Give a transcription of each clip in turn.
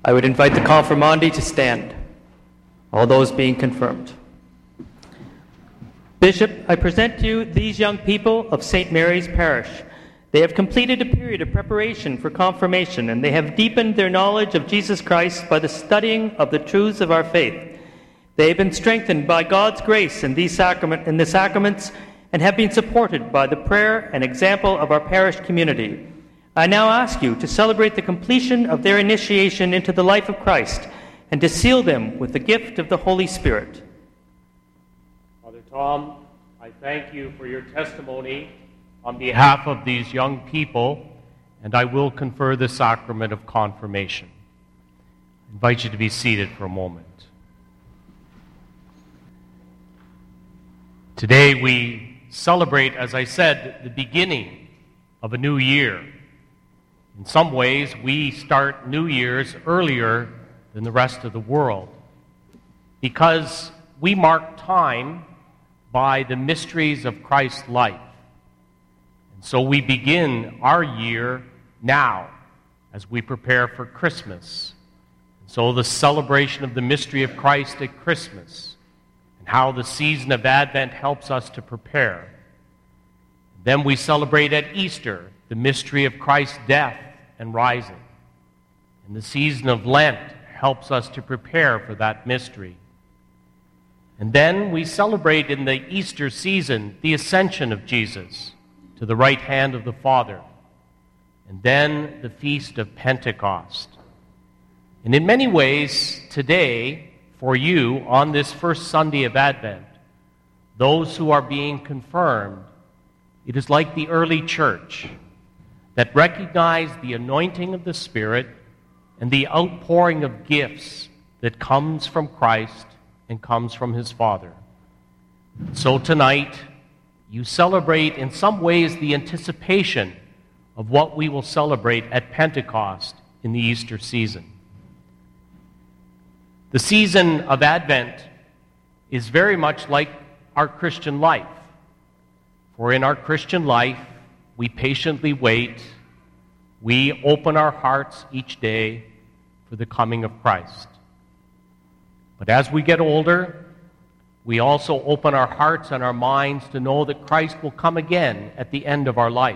I would invite the confirmandi to stand, all those being confirmed. Bishop, I present to you these young people of St. Mary's Parish. They have completed a period of preparation for confirmation, and they have deepened their knowledge of Jesus Christ by the studying of the truths of our faith. They have been strengthened by God's grace in the sacraments and have been supported by the prayer and example of our parish community. I now ask you to celebrate the completion of their initiation into the life of Christ and to seal them with the gift of the Holy Spirit. Father Tom, I thank you for your testimony on behalf of these young people, and I will confer the sacrament of confirmation. I invite you to be seated for a moment. Today we celebrate, as I said, the beginning of a new year. In some ways, we start New Year's earlier than the rest of the world because we mark time by the mysteries of Christ's life. And so we begin our year now as we prepare for Christmas. And so the celebration of the mystery of Christ at Christmas and how the season of Advent helps us to prepare. Then we celebrate at Easter the mystery of Christ's death and rising. And the season of Lent helps us to prepare for that mystery. And then we celebrate in the Easter season the ascension of Jesus to the right hand of the Father. And then the feast of Pentecost. And in many ways, today, for you, on this first Sunday of Advent, those who are being confirmed, it is like the early church that recognized the anointing of the Spirit and the outpouring of gifts that comes from Christ and comes from his Father. So tonight, you celebrate in some ways the anticipation of what we will celebrate at Pentecost in the Easter season. The season of Advent is very much like our Christian life. For in our Christian life, we patiently wait. We open our hearts each day for the coming of Christ. But as we get older, we also open our hearts and our minds to know that Christ will come again at the end of our life.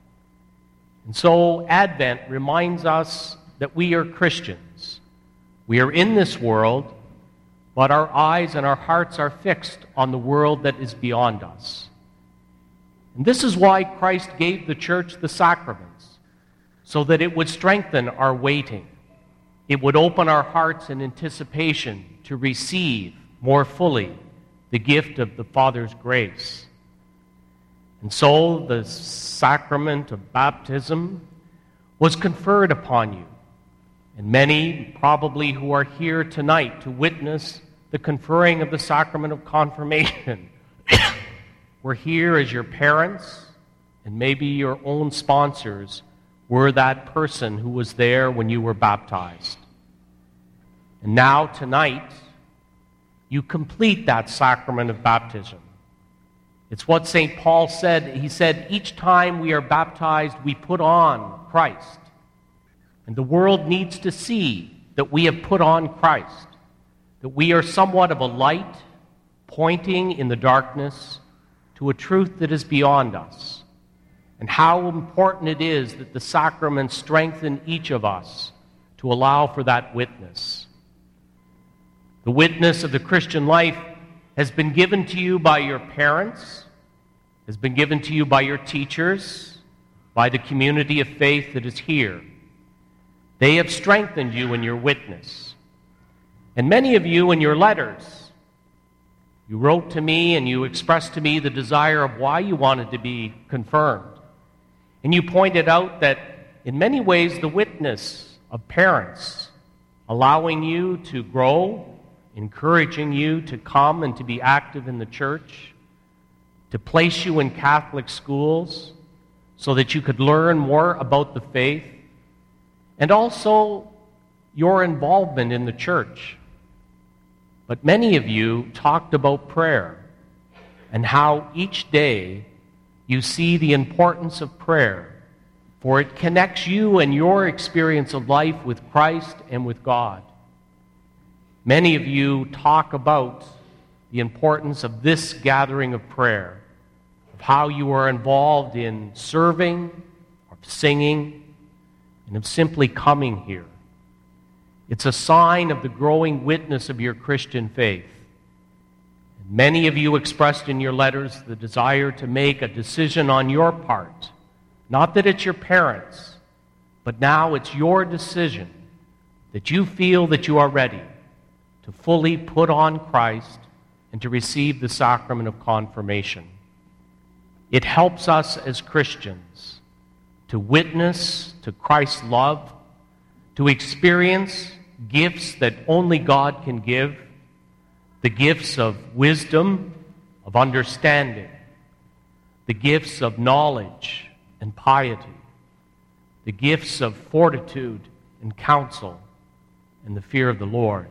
And so Advent reminds us that we are Christians. We are in this world, but our eyes and our hearts are fixed on the world that is beyond us. And this is why Christ gave the church the sacraments, so that it would strengthen our waiting. It would open our hearts in anticipation to receive more fully the gift of the Father's grace. And so the sacrament of baptism was conferred upon you. And many probably who are here tonight to witness the conferring of the sacrament of confirmation were here as your parents, and maybe your own sponsors were that person who was there when you were baptized. And now, tonight, you complete that sacrament of baptism. It's what St. Paul said. He said, each time we are baptized, we put on Christ. And the world needs to see that we have put on Christ, that we are somewhat of a light pointing in the darkness to a truth that is beyond us, and how important it is that the sacraments strengthen each of us to allow for that witness. The witness of the Christian life has been given to you by your parents, has been given to you by your teachers, by the community of faith that is here. They have strengthened you in your witness. And many of you in your letters, you wrote to me and you expressed to me the desire of why you wanted to be confirmed. And you pointed out that in many ways the witness of parents allowing you to grow, encouraging you to come and to be active in the church, to place you in Catholic schools so that you could learn more about the faith, and also your involvement in the church. But many of you talked about prayer and how each day you see the importance of prayer for it connects you and your experience of life with Christ and with God. Many of you talk about the importance of this gathering of prayer, of how you are involved in serving, of singing, and of simply coming here. It's a sign of the growing witness of your Christian faith. And many of you expressed in your letters the desire to make a decision on your part. Not that it's your parents', but now it's your decision that you feel that you are ready to fully put on Christ and to receive the sacrament of confirmation. It helps us as Christians to witness to Christ's love, to experience gifts that only God can give, the gifts of wisdom, of understanding, the gifts of knowledge and piety, the gifts of fortitude and counsel, and the fear of the Lord.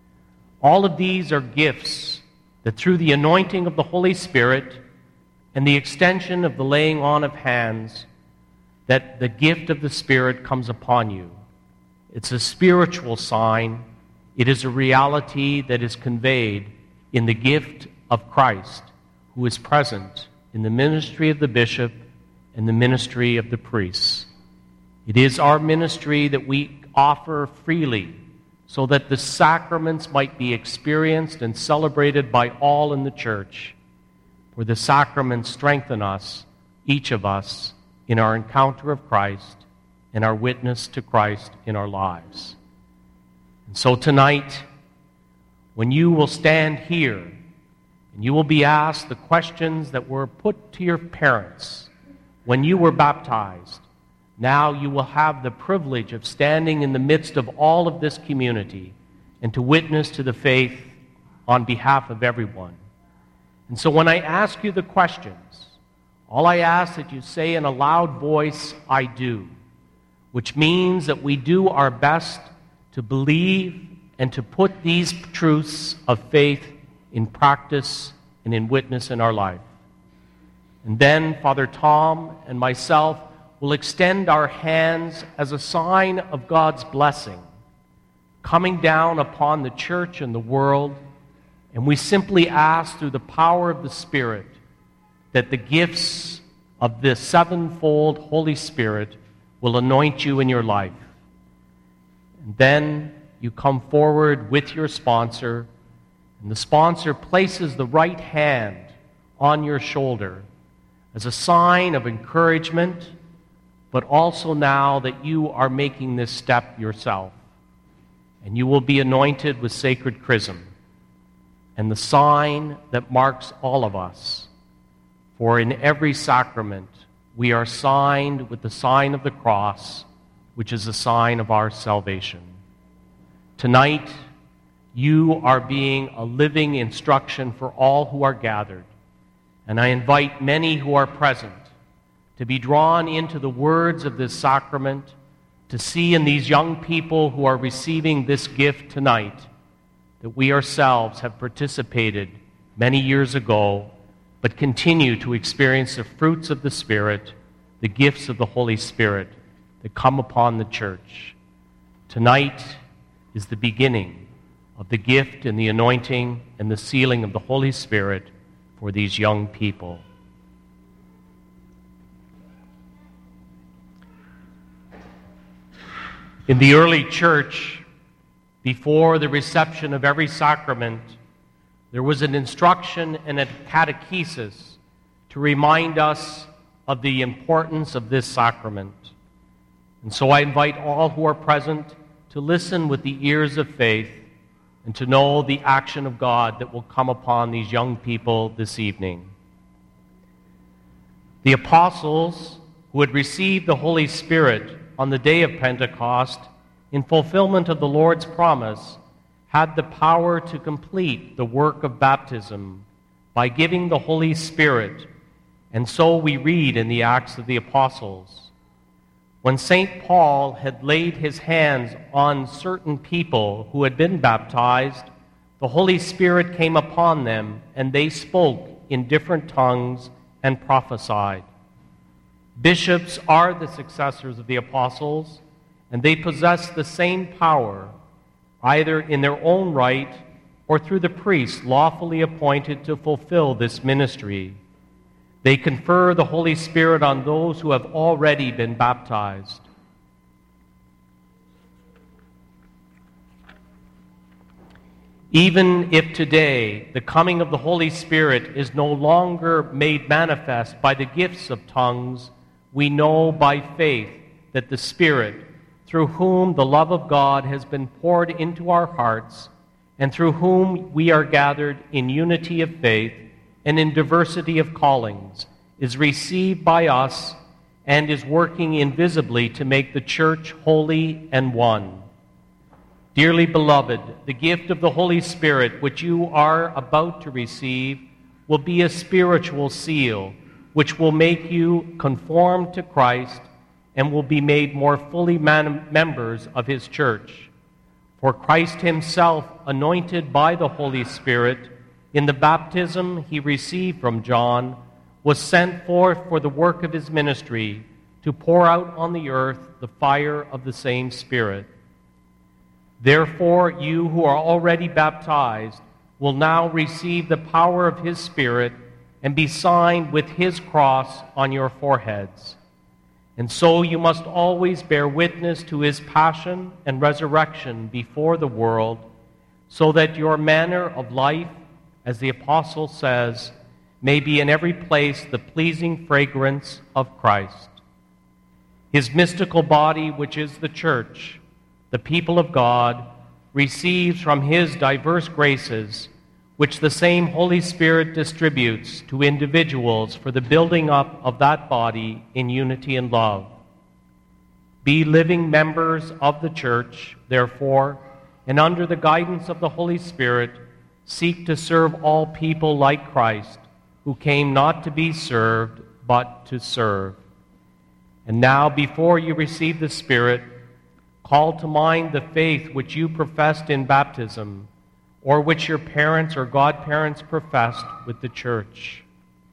All of these are gifts that through the anointing of the Holy Spirit and the extension of the laying on of hands, that the gift of the Spirit comes upon you. It's a spiritual sign. It is a reality that is conveyed in the gift of Christ, who is present in the ministry of the bishop and the ministry of the priests. It is our ministry that we offer freely so that the sacraments might be experienced and celebrated by all in the church, for the sacraments strengthen us, each of us, in our encounter of Christ and our witness to Christ in our lives. And so tonight, when you will stand here and you will be asked the questions that were put to your parents when you were baptized, now you will have the privilege of standing in the midst of all of this community and to witness to the faith on behalf of everyone. And so when I ask you the questions, all I ask that you say in a loud voice, "I do," which means that we do our best to believe and to put these truths of faith in practice and in witness in our life. And then Father Tom and myself will extend our hands as a sign of God's blessing coming down upon the church and the world, and we simply ask through the power of the Spirit that the gifts of the sevenfold Holy Spirit will anoint you in your life. And then you come forward with your sponsor, and the sponsor places the right hand on your shoulder as a sign of encouragement, but also now that you are making this step yourself. And you will be anointed with sacred chrism, and the sign that marks all of us. For in every sacrament, we are signed with the sign of the cross, which is a sign of our salvation. Tonight, you are being a living instruction for all who are gathered. And I invite many who are present to be drawn into the words of this sacrament, to see in these young people who are receiving this gift tonight that we ourselves have participated many years ago, but continue to experience the fruits of the Spirit, the gifts of the Holy Spirit that come upon the church. Tonight is the beginning of the gift and the anointing and the sealing of the Holy Spirit for these young people. In the early church, before the reception of every sacrament, there was an instruction and a catechesis to remind us of the importance of this sacrament. And so I invite all who are present to listen with the ears of faith and to know the action of God that will come upon these young people this evening. The apostles who had received the Holy Spirit on the day of Pentecost, in fulfillment of the Lord's promise, had the power to complete the work of baptism by giving the Holy Spirit. And so we read in the Acts of the Apostles, when St. Paul had laid his hands on certain people who had been baptized, the Holy Spirit came upon them, and they spoke in different tongues and prophesied. Bishops are the successors of the apostles, and they possess the same power, either in their own right or through the priests lawfully appointed to fulfill this ministry. They confer the Holy Spirit on those who have already been baptized. Even if today the coming of the Holy Spirit is no longer made manifest by the gifts of tongues, we know by faith that the Spirit, through whom the love of God has been poured into our hearts, and through whom we are gathered in unity of faith and in diversity of callings, is received by us and is working invisibly to make the church holy and one. Dearly beloved, the gift of the Holy Spirit, which you are about to receive, will be a spiritual seal, which will make you conform to Christ and will be made more fully members of his church. For Christ himself, anointed by the Holy Spirit, in the baptism he received from John, was sent forth for the work of his ministry, to pour out on the earth the fire of the same Spirit. Therefore, you who are already baptized will now receive the power of his Spirit and be signed with his cross on your foreheads. And so you must always bear witness to his passion and resurrection before the world, so that your manner of life, as the apostle says, may be in every place the pleasing fragrance of Christ. His mystical body, which is the church, the people of God, receives from his diverse graces, which the same Holy Spirit distributes to individuals for the building up of that body in unity and love. Be living members of the church, therefore, and under the guidance of the Holy Spirit, seek to serve all people like Christ, who came not to be served, but to serve. And now, before you receive the Spirit, call to mind the faith which you professed in baptism, or which your parents or godparents professed with the church.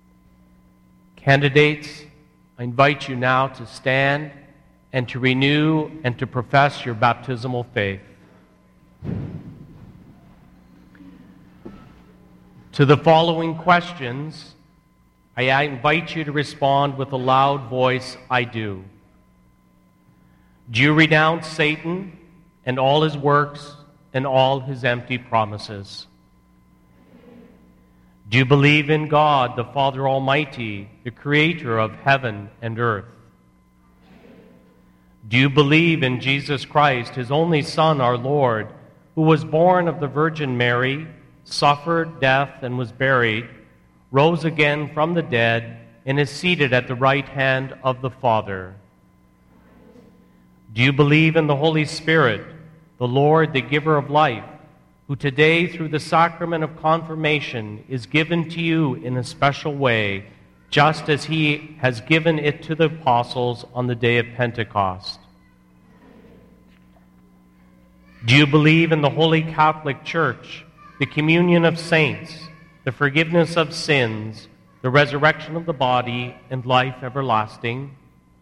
Candidates, I invite you now to stand and to renew and to profess your baptismal faith. To the following questions, I invite you to respond with a loud voice, I do. Do you renounce Satan and all his works and all his empty promises? Do you believe in God, the Father Almighty, the creator of heaven and earth? Do you believe in Jesus Christ, his only Son, our Lord, who was born of the Virgin Mary, suffered death and was buried, rose again from the dead, and is seated at the right hand of the Father? Do you believe in the Holy Spirit, the Lord, the giver of life, who today, through the sacrament of confirmation, is given to you in a special way, just as he has given it to the apostles on the day of Pentecost? Do you believe in the Holy Catholic Church, the communion of saints, the forgiveness of sins, the resurrection of the body, and life everlasting?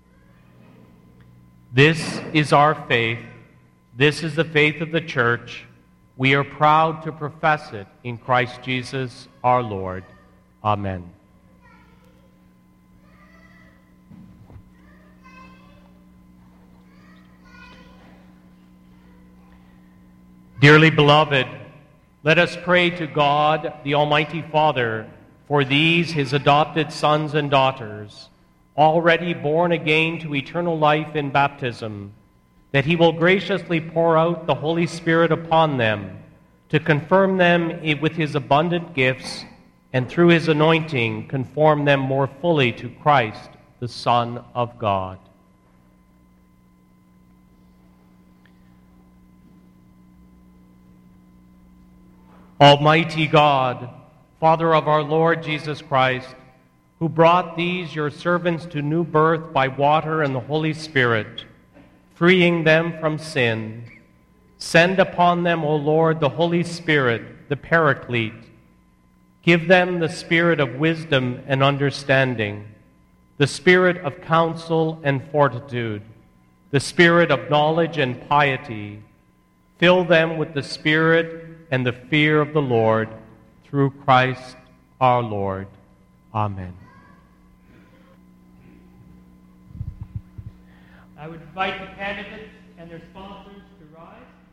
This is our faith. This is the faith of the Church. We are proud to profess it in Christ Jesus our Lord. Amen. Dearly beloved, let us pray to God, the Almighty Father, for these his adopted sons and daughters, already born again to eternal life in baptism, that he will graciously pour out the Holy Spirit upon them, to confirm them with his abundant gifts, and through his anointing conform them more fully to Christ, the Son of God. Almighty God, Father of our Lord Jesus Christ, who brought these your servants to new birth by water and the Holy Spirit, freeing them from sin, send upon them, O Lord, the Holy Spirit, the Paraclete. Give them the spirit of wisdom and understanding, the spirit of counsel and fortitude, the spirit of knowledge and piety. Fill them with the Spirit and the fear of the Lord, through Christ our Lord. Amen. I would invite the candidates and their sponsors to rise.